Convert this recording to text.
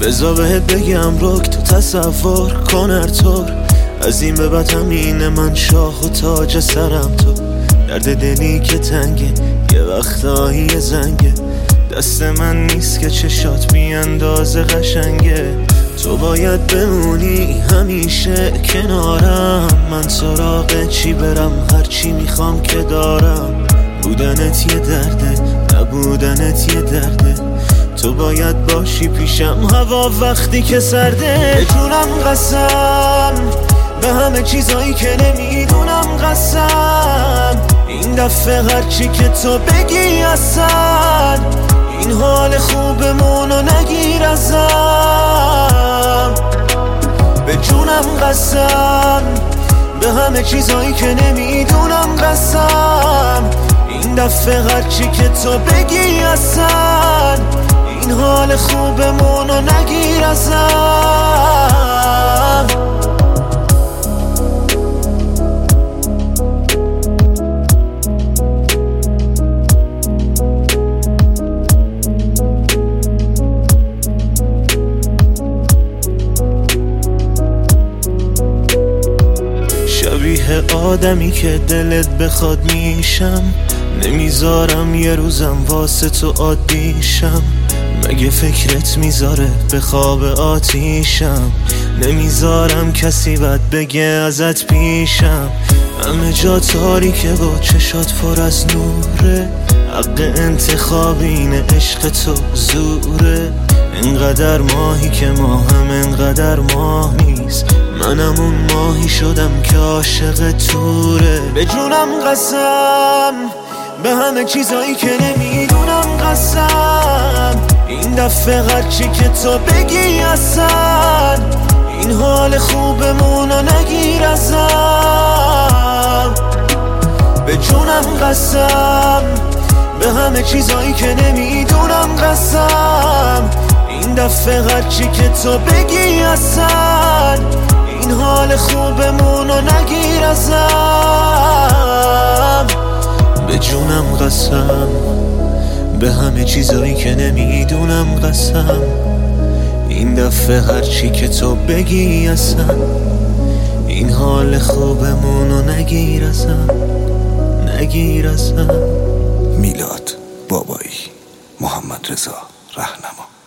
بذار بهت بگم رک تو تصور کن هر طور از این به بعد همینه من شاخ و تاج سرم تو درد دلی که تنگه یه وقتایی زنگه دست من نیست که چشات بیاندازه قشنگه تو باید بمونی همیشه کنارم من سراغ چی برم هرچی میخوام که دارم بودنت یه درده نبودنت یه درده تو باید باشی پیشم هوا وقتی که سرده به جونم قسم به همه چیزایی که نمیدونم قسم این دفعه هرچی که تو بگی اصلا این حال خوبمونو نگیر ازم به جونم قسم به همه چیزایی که نمیدونم قسم این دفعه هرچی که تو بگی اصلا این حال خوبمونو نگیر ازم شبیه آدمی که دلت بخواد میشم نمیذارم یه روزم واسه تو عادیشم مگه فکرت میذاره به خواب آتیشم نمیذارم کسی بد بگه ازت پیشم همه جا تاریکه و چشات پر از نوره حق انتخاب اینه عشق تو زوره انقدر ماهی که ما هم انقدر ماه نیست منم اون ماهی شدم که عاشق توره به جونم قسم به همه چیزایی که نمیدونم قسم این دفعه هرچی که تو بگی اصلا این حال خوبمونو نگیر ازم به جونم قسم به همه چیزایی که نمیدونم قسم این دفعه هرچی که تو بگی اصلا این حال خوبمونو نگیر ازم به جونم قسم به همه چیزایی که نمیدونم قسم این دفعه هرچی که تو بگی اصلا این حال خوبمونو نگیر ازم نگیر ازم میلاد بابایی محمد رضا رهنما